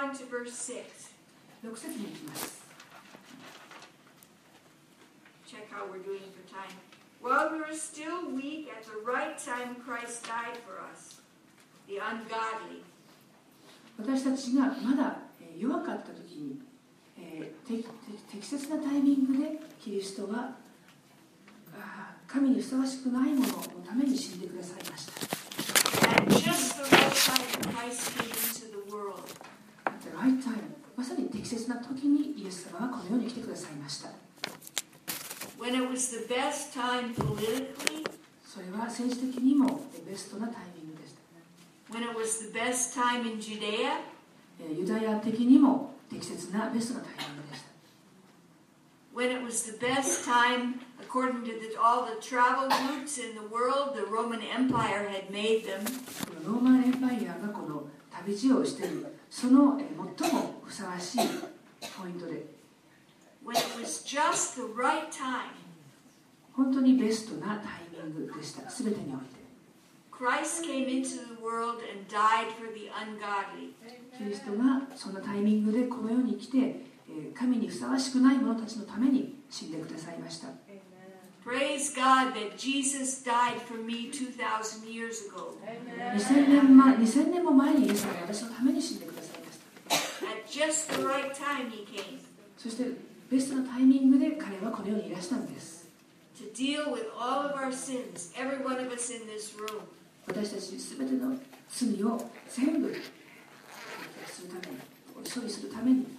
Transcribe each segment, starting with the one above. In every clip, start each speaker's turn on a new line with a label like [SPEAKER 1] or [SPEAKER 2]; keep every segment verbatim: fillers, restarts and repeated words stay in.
[SPEAKER 1] on to verse six.
[SPEAKER 2] ろく節に行きます。
[SPEAKER 1] Check how we're doing for time. While we were still weak, at the right time Christ died for us, the ungodly.
[SPEAKER 2] 私たちがまだ弱かった時に、えー、適, 適切なタイミングでキリストは神にふさわしくないもののために死んでくださいました。
[SPEAKER 1] At just the right time, Christ came into the world.
[SPEAKER 2] At the right time, まさに適切な時にイエス様はこの世に来てくださいました。
[SPEAKER 1] When it was the best time politically,
[SPEAKER 2] それは政治的にもベストなタイミングでした。
[SPEAKER 1] When it was the best time in Judea,
[SPEAKER 2] ユダヤ的にも適切なベストなタイミングでした。
[SPEAKER 1] When it was the best time, according to the, all the travel routes in the world, the Roman Empire had made them.
[SPEAKER 2] ローマンエンパイアがこの旅路をしている、その最もふさわしいポイントで、
[SPEAKER 1] When it was just the right time,
[SPEAKER 2] 本当にベストなタイミングでした。すべてにおいて。
[SPEAKER 1] Christ came into the world and died for the ungodly.
[SPEAKER 2] キリストがそのタイミングでこの世に来て、神にふさわしくない者たちのために死んでくださいました。
[SPEAKER 1] Praise God that Jesus died for me two thousand years ago.
[SPEAKER 2] にせんねんまえ、にせんねんも前にイエス様が私のために死んでくださいました。
[SPEAKER 1] At just the right time he came.
[SPEAKER 2] そしてベストなタイミングで彼はこの世にいらしたのです。
[SPEAKER 1] To deal with all of our sins, every one of us in this room.
[SPEAKER 2] 私たちすべての罪を全部するために、処理するために。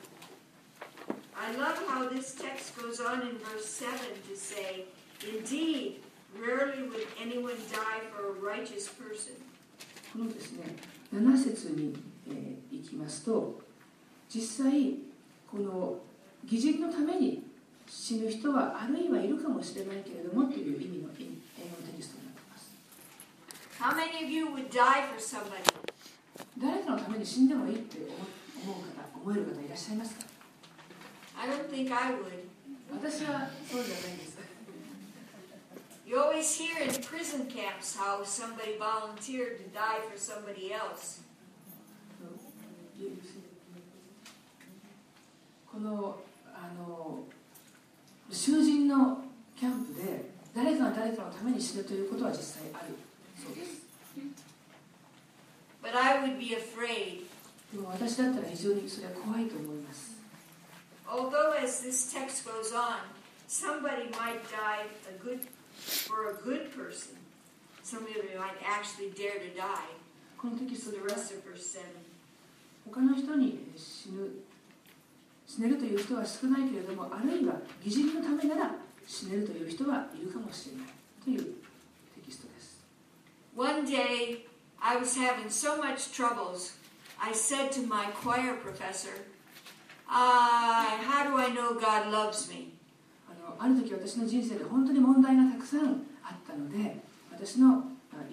[SPEAKER 1] I love how this text goes on in verse seven to say, Indeed, rarely would anyone die for a righteous person.
[SPEAKER 2] このですね、なな節に、えー、行きますと、実際この義人のために死ぬ人はあるいはいるかもしれないけれどもという意味の英語テキストになっています。
[SPEAKER 1] How many of you would die for somebody?
[SPEAKER 2] 誰かのために死んでもいいって思う方、思える方いらっしゃいますか？
[SPEAKER 1] I don't think I would.
[SPEAKER 2] 私はそうじゃないです。
[SPEAKER 1] You always hear in prison camps how somebody volunteered to die for somebody else.
[SPEAKER 2] このあの囚人のキャンプで誰かが誰かのために死ぬということは実際あるそうです。
[SPEAKER 1] But I would be afraid.
[SPEAKER 2] でも私だったら非常にそれは怖いと思います。
[SPEAKER 1] Although as this text goes on, somebody might die a good, for a good person. Somebody might actually dare to die.
[SPEAKER 2] このテキス
[SPEAKER 1] So
[SPEAKER 2] ト
[SPEAKER 1] the
[SPEAKER 2] では
[SPEAKER 1] rest of verse seven.
[SPEAKER 2] 他の人に死ぬ死ねるという人は少ないけれども、あるいは義人のためなら死ねるという人はいるかもしれないというテキストです。
[SPEAKER 1] One day, I was having so much troubles. I said to my choir professor, uh, how do I know God loves me?
[SPEAKER 2] あの、ある時私の人生で本当に問題がたくさんあったので、私の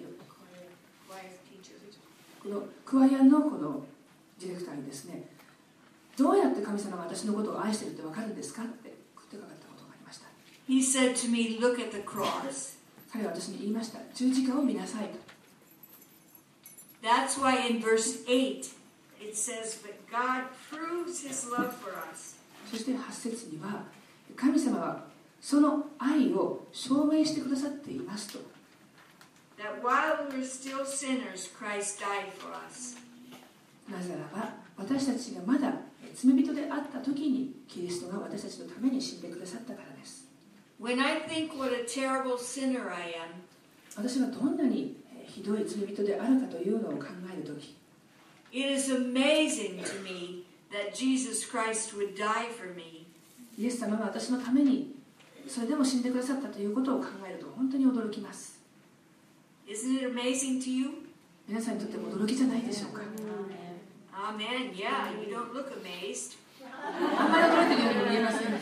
[SPEAKER 2] このクワイアのこのディレクターにですね、どうやって神様が私のことを愛しているって分かるんですかって食ってかかったことがありました。
[SPEAKER 1] He said to me, look at the cross.
[SPEAKER 2] 彼は私に言いました。十字架を見なさいと。
[SPEAKER 1] That's why in verse eight it says, but God proves his love for us.
[SPEAKER 2] そしてはち節には、神様はその愛を証明してくださっていますと。
[SPEAKER 1] That while we were still sinners, Christ died for us.
[SPEAKER 2] なぜならば、私たちがまだ罪人であった時にキリストが私たちのために死んでくださったからです。
[SPEAKER 1] When I think what a terrible sinner I am,
[SPEAKER 2] 私がどんなにひどい罪人であるかというのを考えるとき、
[SPEAKER 1] it is amazing to me that Jesus Christ would die for me.
[SPEAKER 2] イエス様が私のためにそれでも死んでくださったということを考えると本当に驚きます。
[SPEAKER 1] Isn't it amazing to you?
[SPEAKER 2] 皆さんにとっても驚きじゃないでしょうか。
[SPEAKER 1] Amen. Yeah, you don't look amazed.
[SPEAKER 2] あんまり驚いてるようにも見えませんけど。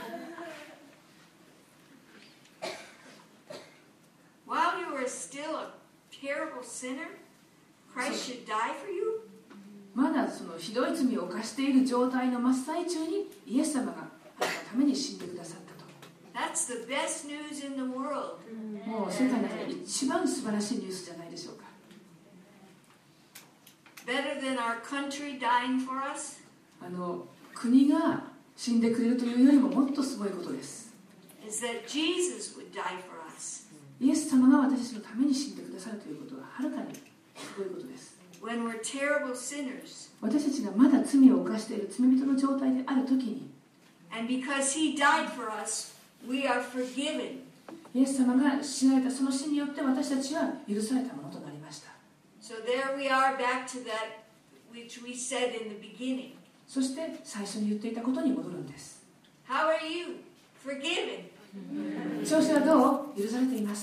[SPEAKER 1] While you were still a terrible sinner, Christ should die for you?
[SPEAKER 2] まだそのひどい罪を犯している状態の真っ最中にイエス様があなたのために死んでくださったと。
[SPEAKER 1] That's the best news in the world.
[SPEAKER 2] もう世界の中で一番素晴らしいニュースじゃないでしょうか。
[SPEAKER 1] Better than our country dying for us?
[SPEAKER 2] あの国が死んでくれるというよりももっとすごいことです。
[SPEAKER 1] Is that Jesus would die for us.
[SPEAKER 2] イエス様が私たちのために死んでくださるということははるかにすごいことです。
[SPEAKER 1] When we're terrible sinners,
[SPEAKER 2] 私たちがまだ罪を犯している罪人の状態であるときに、
[SPEAKER 1] and because He died for us, we are forgiven.
[SPEAKER 2] イエス様が死なれたその死によって私たちは許されたものとなりました。
[SPEAKER 1] So there we are back to that which we said in the beginning.
[SPEAKER 2] そして最初に言っていたことに戻るんです。
[SPEAKER 1] How are you? Forgiven.
[SPEAKER 2] 調子はどう？許されています。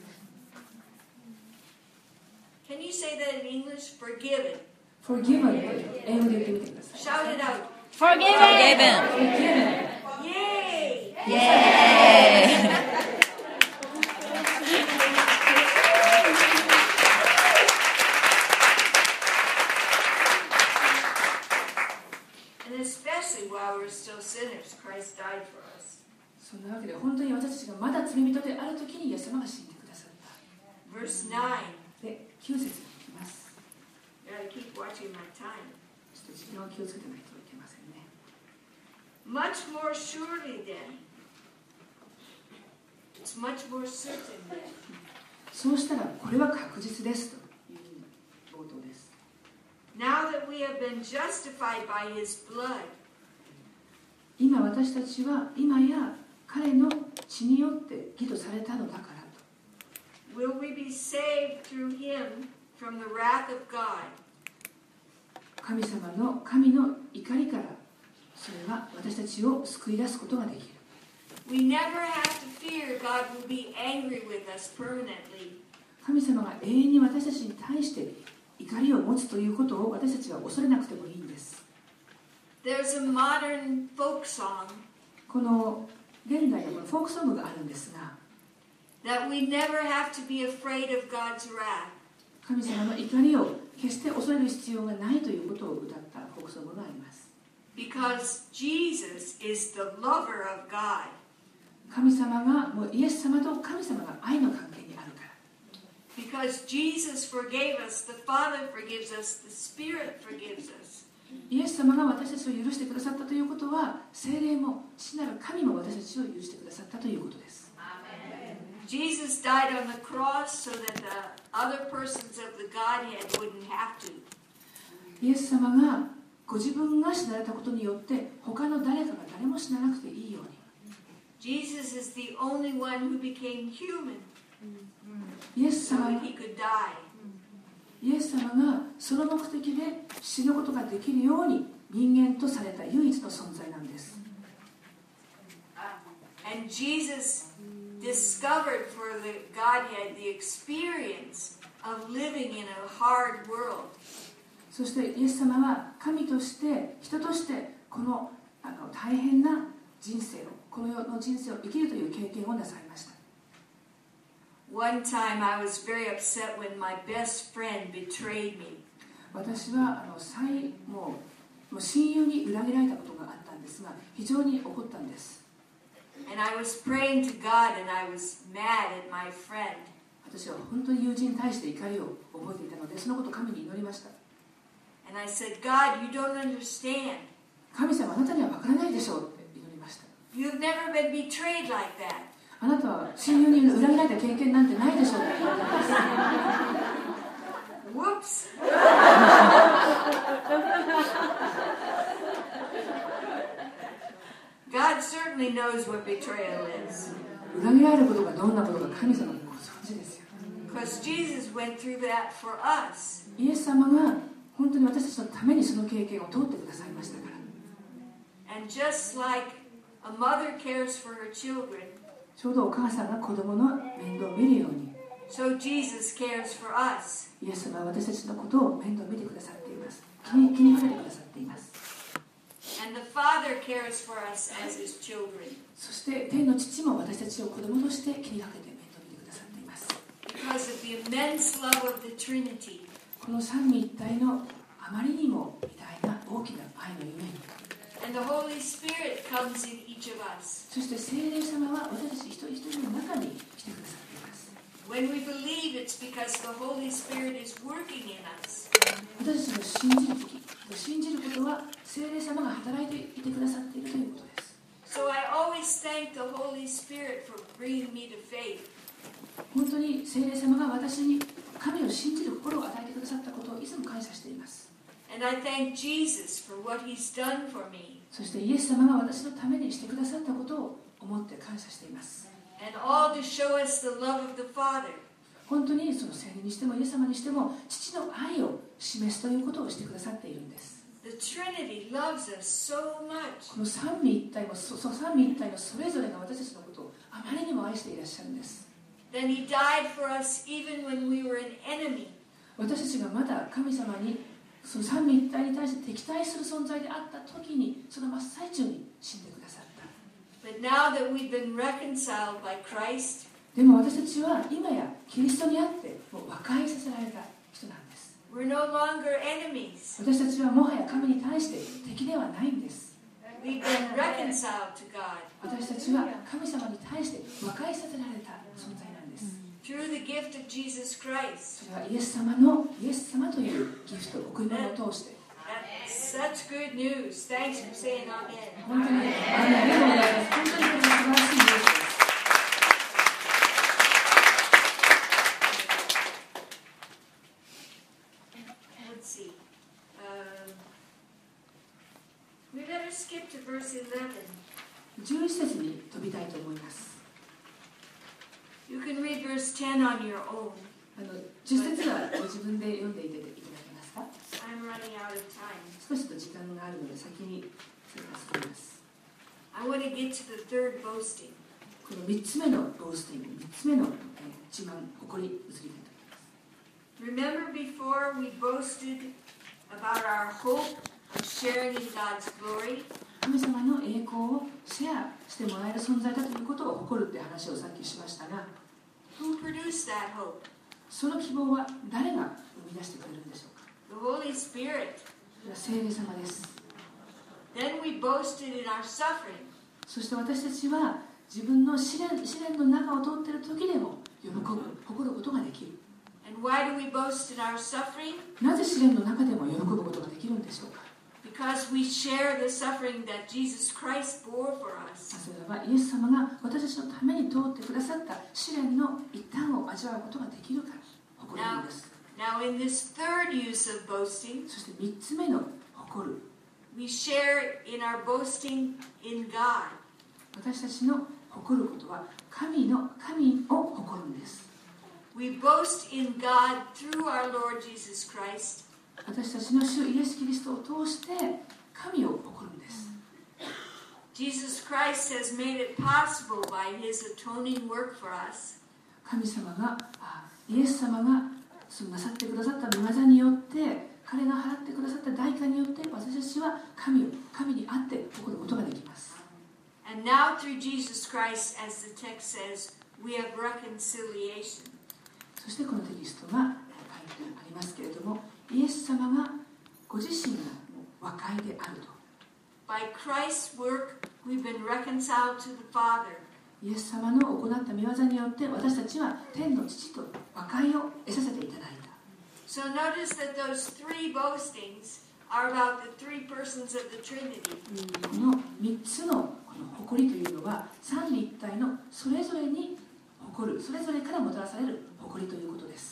[SPEAKER 1] Can you say that in English? Forgiven.
[SPEAKER 2] Forgiven 英語で言ってみてください。
[SPEAKER 1] Shout it out.
[SPEAKER 3] Forgiven!
[SPEAKER 2] Forgiven
[SPEAKER 1] Yay!
[SPEAKER 3] Yay!
[SPEAKER 1] And especially while we're still sinners, Christ died for us.
[SPEAKER 2] そんなわけで本当に私たちがまだ罪人であるときにイエス様が死んでくださった。
[SPEAKER 1] Verse nine.
[SPEAKER 2] で、きゅう節に行きます。
[SPEAKER 1] Gotta keep watching my time.
[SPEAKER 2] ちょっと時間を気をつけてないといけませんね。
[SPEAKER 1] Much more surely then. It's much more certain then.
[SPEAKER 2] そうしたらこれは確実ですという冒頭です。
[SPEAKER 1] Now that we have been justified by His blood,
[SPEAKER 2] 今私たちは今や彼の血によって義とされたのだからと。
[SPEAKER 1] will we be saved through Him from the wrath of God.
[SPEAKER 2] 神様の神の怒りからそれは私たちを救い出すことができる。
[SPEAKER 1] We never have to fear God will be angry with us permanently.
[SPEAKER 2] 神様が永遠に私たちに対して怒りを持つということを私たちは恐れなくてもいいんです。
[SPEAKER 1] There's a modern folk song
[SPEAKER 2] この現代のこのフォークソングがあるんですが、
[SPEAKER 1] that we never have to be afraid of God's wrath.
[SPEAKER 2] 神様の怒りを決して恐れる必要がないということを歌ったフォークソングがあります。
[SPEAKER 1] Because Jesus is the lover of God.
[SPEAKER 2] 神様がもうイエス様と神様が愛の関係にあるから。
[SPEAKER 1] Because Jesus forgave us, the Father forgives us, the Spirit forgives us.
[SPEAKER 2] イエス様が私たちを許してくださったということは、聖霊も父なる神も私たちを許してくださったということです。
[SPEAKER 1] Jesus died on the cross so that the other persons of the Godhead wouldn't have to.
[SPEAKER 2] イエス様がご自分が死なれたことによって他の誰かが誰も死ななくていいように。
[SPEAKER 1] Jesus is the only one who became human
[SPEAKER 2] イエス
[SPEAKER 1] so
[SPEAKER 2] 様
[SPEAKER 1] that he could die.
[SPEAKER 2] イエス様がその目的で死ぬことができるように人間とされた唯一の存在なんです。
[SPEAKER 1] And Jesus discovered for the Godhead the experience of living in a hard world.
[SPEAKER 2] そしてイエス様は神として人としてこの、あの大変な人生をこの世の人生を生きるという経験をなさいました。
[SPEAKER 1] One time I was very upset when my best friend betrayed me.
[SPEAKER 2] 私はあの最もうもう親友に裏切られたことがあったんですが非常に怒ったんです。
[SPEAKER 1] And I was praying to God and I was mad at my friend.
[SPEAKER 2] 私は本当に友人に対して怒りを覚えていたのでそのことを神に祈りました。
[SPEAKER 1] And I said, God, you don't understand.
[SPEAKER 2] 神様あなたには分からないでしょうって祈りました。
[SPEAKER 1] You've never been betrayed like that.
[SPEAKER 2] あなたは親友に裏切られた経験なんてないでしょうって言われたんです。
[SPEAKER 1] Whoops. God certainly knows what betrayal is.
[SPEAKER 2] 裏切られることがどんなことか神様もご存知ですよ。
[SPEAKER 1] Because Jesus went through that for us.
[SPEAKER 2] イエス様が本当に私たちのためにその経験を通ってくださいましたから。
[SPEAKER 1] And just like a mother cares for her children,
[SPEAKER 2] ちょうどお母さんが子供の面倒を見るように、
[SPEAKER 1] so Jesus cares for us.
[SPEAKER 2] イエス様は私たちのことを面倒を見てくださっています。気に気にかけてくださっています。
[SPEAKER 1] And the Father cares for us as His children.
[SPEAKER 2] そして天の父も私たちを子供として気にかけて面倒を見てくださっています。
[SPEAKER 1] Because of the immense love of the Trinity.
[SPEAKER 2] この三位一体のあまりにも偉大な大きな愛のゆえに、
[SPEAKER 1] And the Holy Spirit comes in each of us.
[SPEAKER 2] そして聖霊様は私たち一人一人の中に来てくださっています。
[SPEAKER 1] When we believe, it's because the Holy Spirit is working in us.
[SPEAKER 2] 私たちの信じるとき、信じることは聖霊様が働いていてくださっているということです。
[SPEAKER 1] So I always thank the Holy Spirit for bringing me to faith.
[SPEAKER 2] 本当に聖霊様が私に神を信じる心を与えてくださったことをいつも感謝しています。
[SPEAKER 1] And I thank Jesus for what he's done for me.
[SPEAKER 2] そしてイエス様が私のためにしてくださったことを思って感謝しています。
[SPEAKER 1] And all to show us the love of the Father.
[SPEAKER 2] 本当にその聖霊にしてもイエス様にしても父の愛を示すということをしてくださっているんです。
[SPEAKER 1] The Trinity loves us so much.
[SPEAKER 2] この三位一体のそそ三位一体のそれぞれが私たちのことをあまりにも愛していらっしゃるんです。
[SPEAKER 1] Then he died for us even when we were an enemy.
[SPEAKER 2] 私たちがまだ神様にその三位一体に対して敵対する存在であった時にその真っ最中に死んでくださった。
[SPEAKER 1] But now that we've been reconciled by Christ,
[SPEAKER 2] でも私たちは今やキリストにあってもう和解させられた人なんです。
[SPEAKER 1] we're no longer enemies.
[SPEAKER 2] 私たちはもはや神に対して敵ではないんです。
[SPEAKER 1] We've been reconciled to God.
[SPEAKER 2] 私たちは神様に対して和解させられた存在なんです。
[SPEAKER 1] Through the gift of Jesus Christ.
[SPEAKER 2] それはイエス様のイエス様というギフト、贈り物を通して。
[SPEAKER 1] That's such good news. Thanks for saying amen.
[SPEAKER 2] 本当にありがとうございます。本当にこれは素晴らしいニュースです。
[SPEAKER 1] Let's see. Um, we better skip to verse eleven.
[SPEAKER 2] じゅういち節に飛びたいと思います。
[SPEAKER 1] You can read verse ten on your own.
[SPEAKER 2] あのじゅっ節はご自分で読んでいただけますか？
[SPEAKER 1] I'm running out of time.
[SPEAKER 2] 少しと時間があるので先にそれを進みます。
[SPEAKER 1] I want to get to the third boasting.
[SPEAKER 2] このみっつめのボースティング、みっつ目の、えー、自慢、誇り、移りたいと思います。
[SPEAKER 1] Remember before we boasted about our hope of sharing in God's glory?
[SPEAKER 2] 神様の栄光をシェアしてもらえる存在だということを誇るって話をさっきしましたが、
[SPEAKER 1] Who produced that hope?
[SPEAKER 2] その希望は誰が生み出してくれるんでしょうか？
[SPEAKER 1] The Holy Spirit.
[SPEAKER 2] それは聖霊様です。
[SPEAKER 1] Then we boasted in our suffering.
[SPEAKER 2] そして私たちは自分の試練、試練の中を通っている時でも喜ぶ、誇ることができる。
[SPEAKER 1] And why do we boast in our suffering?
[SPEAKER 2] なぜ試練の中でも喜ぶことができるんでしょうか？
[SPEAKER 1] Because we share the suffering that Jesus Christ bore for us.
[SPEAKER 2] それはイエス様が私たちのために通ってくださった試練の一端を味わうことができるから誇れるんです。
[SPEAKER 1] Now in this third use of boasting,
[SPEAKER 2] そしてみっつめの誇る。
[SPEAKER 1] we share in our boasting in God.
[SPEAKER 2] 私たちの誇ることは神の神を誇るんです。
[SPEAKER 1] We boast in God through our Lord Jesus Christ.
[SPEAKER 2] 私たちの主イエス・キリストを通して神を誇るんです。
[SPEAKER 1] Jesus Christ has made it possible by his atoning work for us.
[SPEAKER 2] 神様が、イエス様がそのなさってくださった御業によって、彼が払ってくださった代価によって私たちは神を神にあって誇ることができます。
[SPEAKER 1] And now through Jesus Christ, as the text says, we have reconciliation.
[SPEAKER 2] そしてこのテキストが書いてありますけれども、イエス様がご自身が和解であると。
[SPEAKER 1] By Christ's work, we've been reconciled to the Father.
[SPEAKER 2] イエス様の行った御業によって私たちは天の父と和解を得させていただいた。
[SPEAKER 1] So notice that those three boastings are about the three persons of the Trinity.
[SPEAKER 2] このみっつのこの誇りというのは三位一体のそれぞれに誇る、それぞれからもたらされる誇りということです。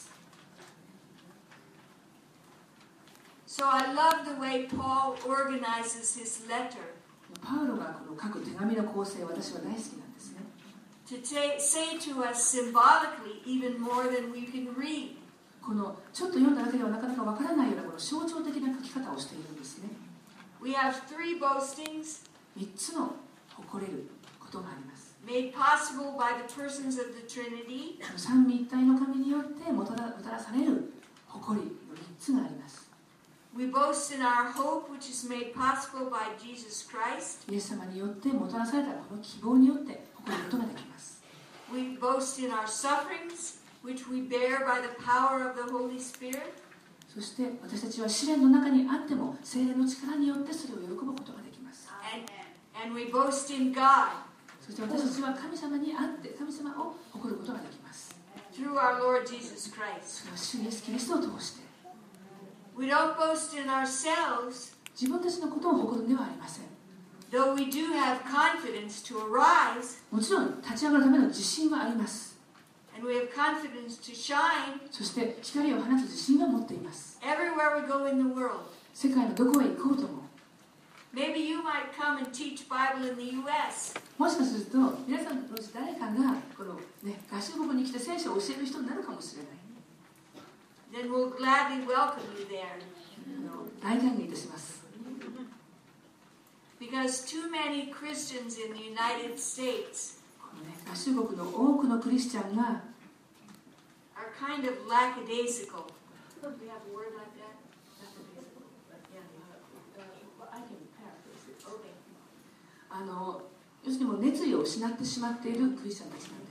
[SPEAKER 1] So I love the way Paul organizes his letter
[SPEAKER 2] パウロがこの書く手紙の構成、私は大好きなんですね。
[SPEAKER 1] to ta- say to us symbolically even more than we can read.
[SPEAKER 2] このちょっと読んだだけではなかなかわからないようなこの象徴的な書き方をしているんですね。
[SPEAKER 1] We have three boastings
[SPEAKER 2] みっつの誇れることがあります。
[SPEAKER 1] made possible by the persons of the Trinity.
[SPEAKER 2] 三位一体の神によってもたら、もたらされる誇りのみっつがあります。
[SPEAKER 1] We boast in our hope, which is made possible by Jesus Christ.
[SPEAKER 2] イエス様によってもたらされたこの希望によって誇ることができます。
[SPEAKER 1] We boast in our sufferings, which we bear by the power of the Holy Spirit.
[SPEAKER 2] そして私たちは試練の中にあっても聖霊の力によってそれを喜ぶことができます。
[SPEAKER 1] And, and we boast in God
[SPEAKER 2] そして私たちは神様にあって神様を誇ることができます。
[SPEAKER 1] through our Lord Jesus Christ.
[SPEAKER 2] それは主イエスキリストを通して。
[SPEAKER 1] We don't boast in ourselves,
[SPEAKER 2] 自分たちのことを誇るんではありません。
[SPEAKER 1] though we do have confidence to arise,
[SPEAKER 2] もちろん立ち上がるための自信はあります。
[SPEAKER 1] and we have confidence to shine
[SPEAKER 2] そして光を放つ自信は持っています。
[SPEAKER 1] everywhere we go in the world.
[SPEAKER 2] 世界のどこへ行こうとも、
[SPEAKER 1] Maybe you might come and teach Bible in the U S.
[SPEAKER 2] もしかすると皆さんのうち誰かがこの、ね、合衆国に来て聖書を教える人になるかもしれない。
[SPEAKER 1] Then we'll gladly welcome you there.
[SPEAKER 2] あの大歓迎いたします。
[SPEAKER 1] Because too many Christians in the United States
[SPEAKER 2] この、ね、合衆国の多くのクリスチャンが
[SPEAKER 1] are kind of lackadaisical. Do we have a word like that? Lackadaisical. Yeah. Okay.
[SPEAKER 2] あの要するにもう熱意を失ってしまっているクリスチャンたちなんです。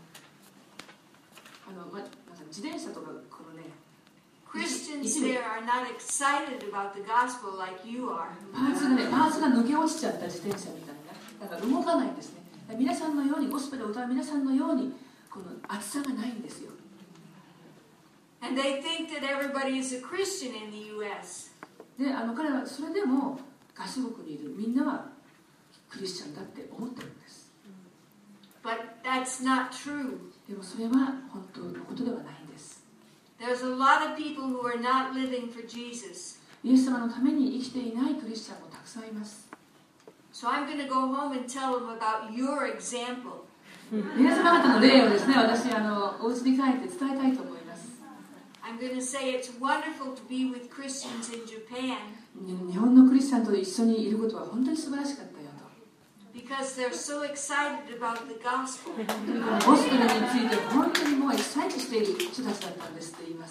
[SPEAKER 2] あの、ま、なんか自転車とかこのね
[SPEAKER 1] Christians there are not excited about the gospel like you are.
[SPEAKER 2] パーツがねパーツが抜け落ちちゃった自転車みたいな、だから動かないんですね。皆さんのようにゴスペルを歌う皆さんのようにこの熱さがないんですよ。
[SPEAKER 1] And they think that everybody is a Christian in the U S.
[SPEAKER 2] で、あの彼らはそれでも合衆国にいるみんなはクリスチャンだって思ってるんです。
[SPEAKER 1] But that's not true.
[SPEAKER 2] でもそれは本当のことではないんです。
[SPEAKER 1] There's a lot of people who are not living for Jesus.
[SPEAKER 2] イエス様のために生きていないクリスチャンもたくさんいます。
[SPEAKER 1] So I'm going to go home and tell them about your example.
[SPEAKER 2] 皆様方の例をですね、私あのお家に帰って伝えたいと思います。
[SPEAKER 1] I'm going to say it's wonderful to be with Christians in Japan
[SPEAKER 2] 日本のクリスチャンと一緒にいることは本当に素晴らしかったよと。
[SPEAKER 1] because they're so excited about the gospel.
[SPEAKER 2] ゴスペルについて本当にもうエキサイトしている人たちだったんですと言います。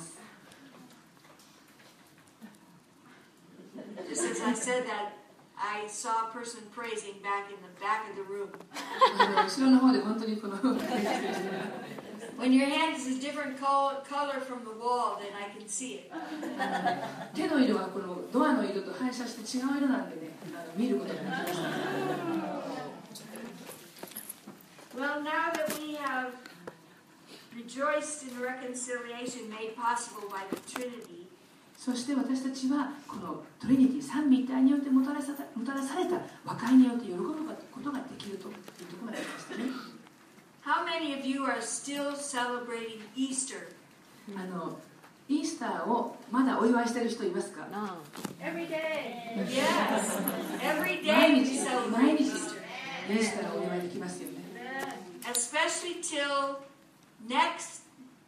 [SPEAKER 1] Just as I said that, I saw a person praising back in the back of the room.
[SPEAKER 2] あの後ろの方で本当にこの
[SPEAKER 1] When your hand is a different color, color from the wall, then I can see it.
[SPEAKER 2] 手の色がこのドアの色と反射して違う色なんでね、あの見ることができました。
[SPEAKER 1] Well, now that we have rejoiced in reconciliation made possible by the Trinity,
[SPEAKER 2] そして私たちはこのトリニティ三位一体によってもたらさたもたらされた和解によって喜ぶことができるというところまで来ましたね。
[SPEAKER 1] how many of you are still celebrating Easter?
[SPEAKER 2] あのイースターをまだお祝いしている人いますか？
[SPEAKER 1] Every day. Yes. Every day
[SPEAKER 2] 毎
[SPEAKER 1] we
[SPEAKER 2] 日
[SPEAKER 1] celebrate
[SPEAKER 2] 毎日イ
[SPEAKER 1] Easter.
[SPEAKER 2] ースターをお祝いできますよね。
[SPEAKER 1] Especially till next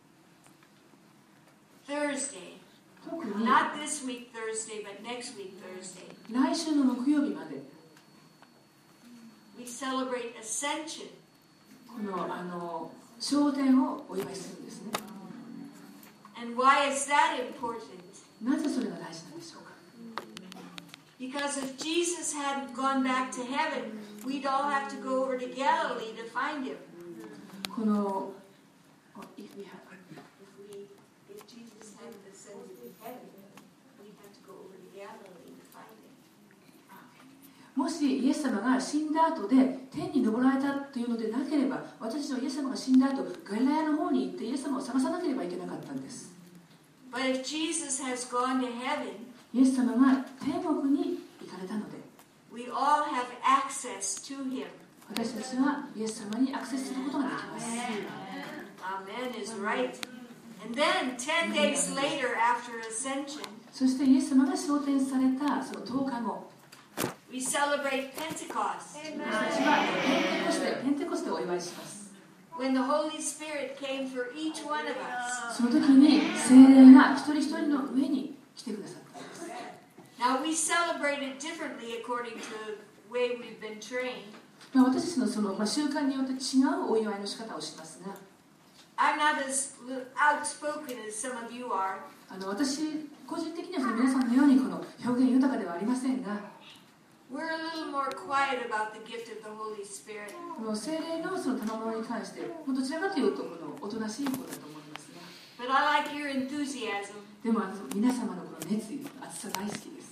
[SPEAKER 1] Thursday.
[SPEAKER 2] 特に
[SPEAKER 1] Not this week Thursday, but next week Thursday.
[SPEAKER 2] 来週の木曜日まで
[SPEAKER 1] We celebrate Ascension.
[SPEAKER 2] このあの昇天をお祝いするんですね。
[SPEAKER 1] And why is that important?
[SPEAKER 2] なぜそれが大事なんでしょうか？
[SPEAKER 1] Because if Jesus hadn't gone back to heaven, we'd all have to go over to Galilee to find him.
[SPEAKER 2] この if we have
[SPEAKER 1] If we, if Jesus hadn't ascended to heaven, we'd have to go over to Galilee to find him.
[SPEAKER 2] もしイエス様が死んだ後で天に昇られたというのでなければ、私たちはイエス様が死んだ後ガリラヤの方に行ってイエス様を探さなければいけなかったんです。
[SPEAKER 1] But if Jesus has gone to heaven,
[SPEAKER 2] イエス様が天国に行かれたので、
[SPEAKER 1] we all have access to him.
[SPEAKER 2] 私たちはイエス様にアクセスすることができます。
[SPEAKER 1] Amen is right. And then ten days later after ascension,
[SPEAKER 2] そしてイエス様が昇天されたそのとおかご、
[SPEAKER 1] we celebrate Pentecost.
[SPEAKER 2] 私たちはペンテコステ、ペンテコステをお祝いします。
[SPEAKER 1] When the Holy Spirit came for each one of us.
[SPEAKER 2] その時に聖霊が一人一人の上に来てくださったんです。
[SPEAKER 1] Now we celebrate it differently according to the way we've been trained.
[SPEAKER 2] まあ、私たちのその、まあ、習慣によって違うお祝いの仕方をしますが、
[SPEAKER 1] I'm not as outspoken as some of you are.
[SPEAKER 2] あの私個人的にはその皆さんのようにこの表現豊かではありませんが、
[SPEAKER 1] We're a little more quiet about the gift of the Holy Spirit.
[SPEAKER 2] この聖霊のその賜物に関してどちらかというとこのおとなしい方だと思いますが、
[SPEAKER 1] But I like your enthusiasm.
[SPEAKER 2] でもあの皆様のこの熱意、熱さ大好きです。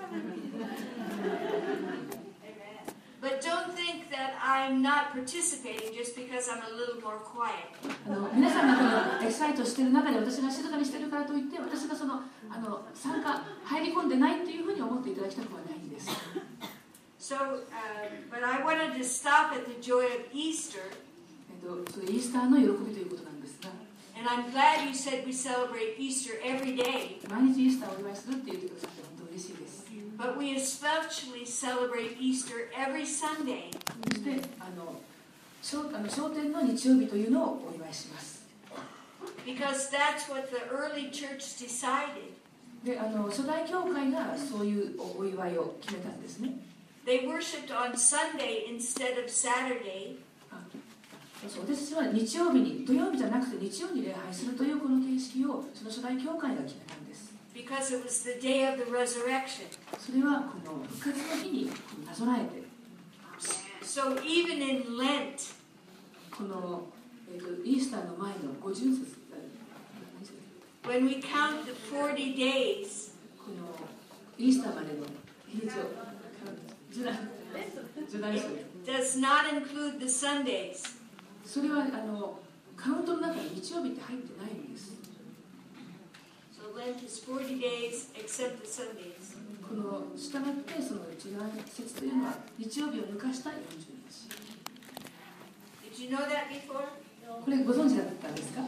[SPEAKER 1] But don't think that I'm not participating just because I'm a little more quiet.
[SPEAKER 2] あの皆さんがこのエキサイトしている中で私が静かにしているからといって私がそのあのの参加入り込んでないというふうに思っていただきたくはないんです。
[SPEAKER 1] So, uh, but I wanted to stop at the joy of Easter,
[SPEAKER 2] えっと、それイースターの喜びということなんですが、
[SPEAKER 1] and I'm glad you said we celebrate Easter every day,
[SPEAKER 2] 毎日イースターをお祝いするって言ってくださって本当嬉しいです。
[SPEAKER 1] but we especially celebrate Easter every Sunday.
[SPEAKER 2] そしてあの商あの商店の日曜日というのをお祝いします。
[SPEAKER 1] Because that's what the early church decided.
[SPEAKER 2] であの初代教会がそういうおお祝いを決めたんですね。
[SPEAKER 1] They worshipped on Sunday instead of Saturday.
[SPEAKER 2] あそう私たちは日曜日に土曜日じゃなくて日曜に礼拝するというこの形式をその初代教会が決めたんです。
[SPEAKER 1] Because it was the day of the resurrection.
[SPEAKER 2] それはこの復活の日になぞらえて、
[SPEAKER 1] So even in Lent,
[SPEAKER 2] この、えー、とイースターの前の五十節、
[SPEAKER 1] when we count the forty days,
[SPEAKER 2] このイースターまでの日にちをジュダジュダイス
[SPEAKER 1] it does not include the Sundays.
[SPEAKER 2] それはあのカウントの中に日曜日って入ってないんです。
[SPEAKER 1] So Lent is forty days except the Sundays.
[SPEAKER 2] この従ってそのジュダイ節というのは日曜日を抜かしたよんじゅうにち。
[SPEAKER 1] Did you know that before?
[SPEAKER 2] これご存知だったんですか？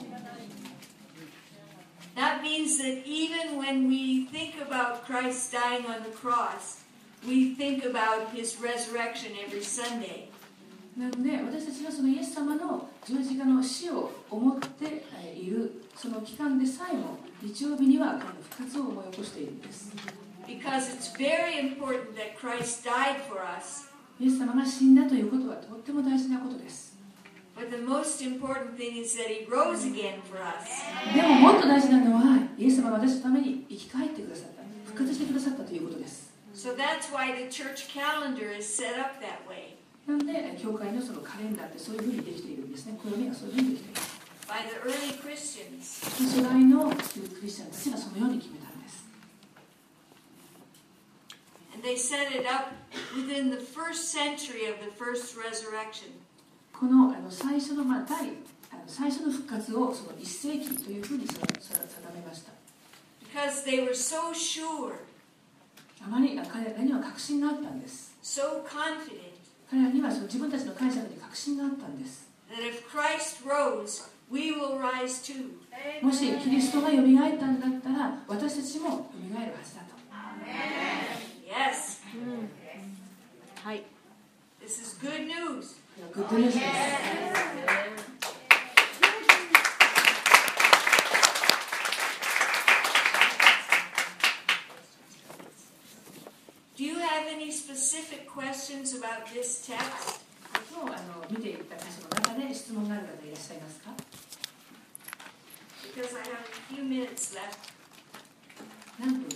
[SPEAKER 1] That means that even when we think about Christ dying on the cross, we think about his resurrection every Sunday.
[SPEAKER 2] なので私たちはそのイエス様の十字架の死を思っているその期間でさえも日曜日にはこの復活を思い起こしているんです。
[SPEAKER 1] Because it's very important that Christ died for us.
[SPEAKER 2] イエス様が死んだということはとっても大事なことです。
[SPEAKER 1] But the most important thing is that he rose again for us.
[SPEAKER 2] でももっと大事なのはイエス様が私のために生き返ってくださった、復活してくださったということです。
[SPEAKER 1] So that's why the church calendar is set up that way.
[SPEAKER 2] なので教会のそのカレンダーってそういうふうにできているんですね。暦がそういうふうにできている。
[SPEAKER 1] By the early Christians.
[SPEAKER 2] 初代のクリスチャンたちがそのように決めたんです。
[SPEAKER 1] And they set it up within the first century of the first resurrection.
[SPEAKER 2] このあの最初の、まあ、第あの最初の復活をそのいっ世紀というふうに定めました。
[SPEAKER 1] Because they were so sure,
[SPEAKER 2] あまり彼らには確信があったんです。
[SPEAKER 1] so confident,
[SPEAKER 2] 彼らにはその自分たちの解釈に確信があったんです。
[SPEAKER 1] that if Christ rose, we will rise too.
[SPEAKER 2] もしキリストがよみがえったんだったら私たちもよみがえるはずだと。
[SPEAKER 1] Yes,
[SPEAKER 3] はい。
[SPEAKER 1] this is good news.
[SPEAKER 2] グッドニュースです。
[SPEAKER 1] Do you have any specific questions about this text?
[SPEAKER 2] 今日あの見ていた箇所の中で質問がある方いらっしゃいますか？
[SPEAKER 1] Because I have a few minutes left.
[SPEAKER 2] 何分